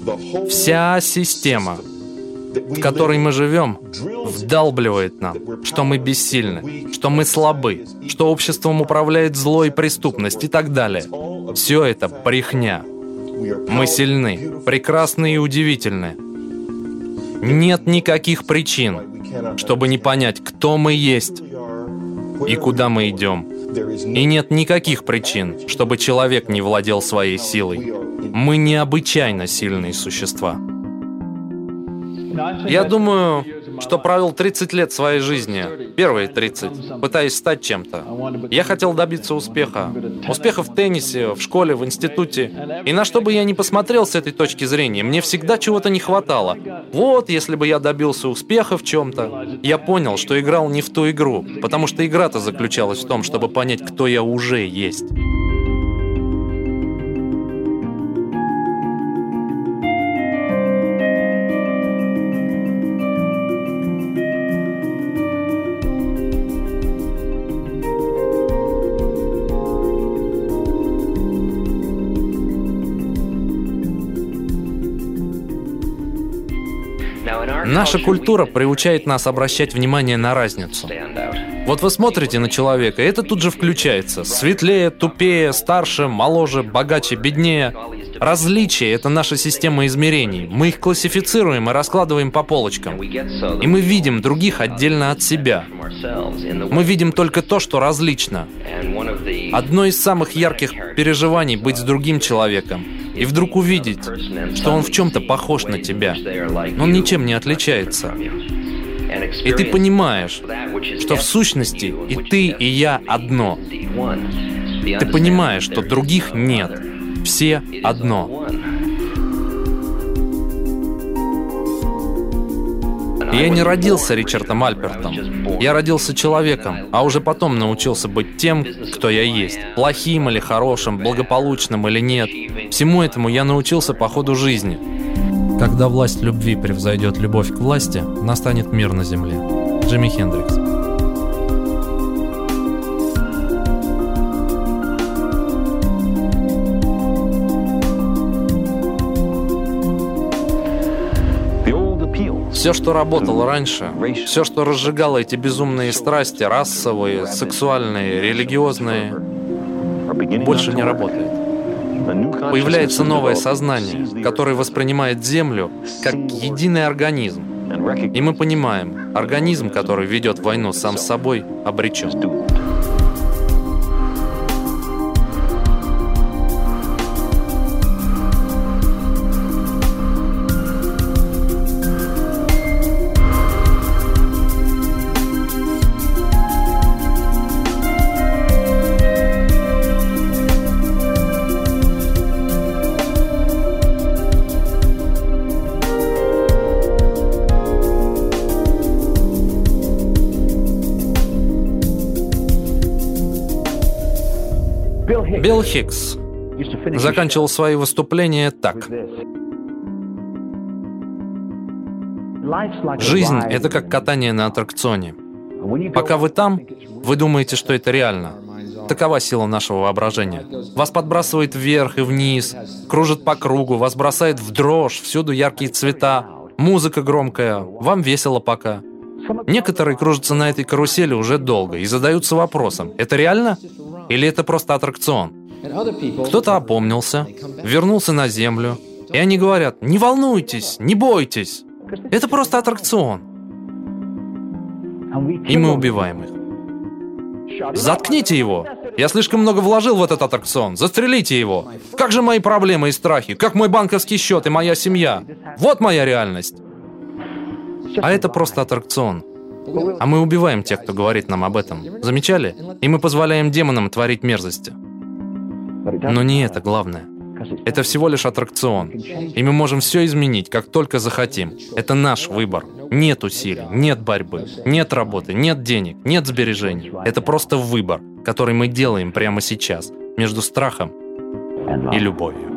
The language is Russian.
Вся система, в которой мы живем, вдалбливает нам, что мы бессильны, что мы слабы, что обществом управляет зло и преступность и так далее. Все это брехня. Мы сильны, прекрасны и удивительны. Нет никаких причин, чтобы не понять, кто мы есть и куда мы идем. И нет никаких причин, чтобы человек не владел своей силой. Мы необычайно сильные существа. Я думаю, что провел 30 лет своей жизни, первые 30, пытаясь стать чем-то. Я хотел добиться успеха. Успеха в теннисе, в школе, в институте. И на что бы я ни посмотрел с этой точки зрения, мне всегда чего-то не хватало. Вот, если бы я добился успеха в чем-то, я понял, что играл не в ту игру, потому что игра-то заключалась в том, чтобы понять, кто я уже есть. Наша культура приучает нас обращать внимание на разницу. Вот вы смотрите на человека, и это тут же включается. Светлее, тупее, старше, моложе, богаче, беднее. Различия — это наша система измерений. Мы их классифицируем и раскладываем по полочкам. И мы видим других отдельно от себя. Мы видим только то, что различно. Одно из самых ярких переживаний — быть с другим человеком. И вдруг увидеть, что он в чем-то похож на тебя, но он ничем не отличается. И ты понимаешь, что в сущности и ты, и я одно. Ты понимаешь, что других нет. Все одно. Я не родился Ричардом Альпертом. Я родился человеком, а уже потом научился быть тем, кто я есть. Плохим или хорошим, благополучным или нет. Всему этому я научился по ходу жизни. Когда власть любви превзойдет любовь к власти, настанет мир на земле. Джимми Хендрикс. Все, что работало раньше, все, что разжигало эти безумные страсти, расовые, сексуальные, религиозные, больше не работает. Появляется новое сознание, которое воспринимает Землю как единый организм. И мы понимаем, организм, который ведет войну сам с собой, обречен. Билл Хикс заканчивал свои выступления так. Жизнь — это как катание на аттракционе. Пока вы там, вы думаете, что это реально. Такова сила нашего воображения. Вас подбрасывает вверх и вниз, кружит по кругу, вас бросает в дрожь, всюду яркие цвета, музыка громкая, вам весело пока. Некоторые кружатся на этой карусели уже долго и задаются вопросом, это реально или это просто аттракцион? Кто-то опомнился, вернулся на землю, и они говорят, не волнуйтесь, не бойтесь, это просто аттракцион. И мы убиваем их. Заткните его! Я слишком много вложил в этот аттракцион, застрелите его! Как же мои проблемы и страхи, как мой банковский счет и моя семья? Вот моя реальность! А это просто аттракцион. А мы убиваем тех, кто говорит нам об этом. Замечали? И мы позволяем демонам творить мерзости. Но не это главное. Это всего лишь аттракцион. И мы можем все изменить, как только захотим. Это наш выбор. Нет усилий, нет борьбы, нет работы, нет денег, нет сбережений. Это просто выбор, который мы делаем прямо сейчас, между страхом и любовью.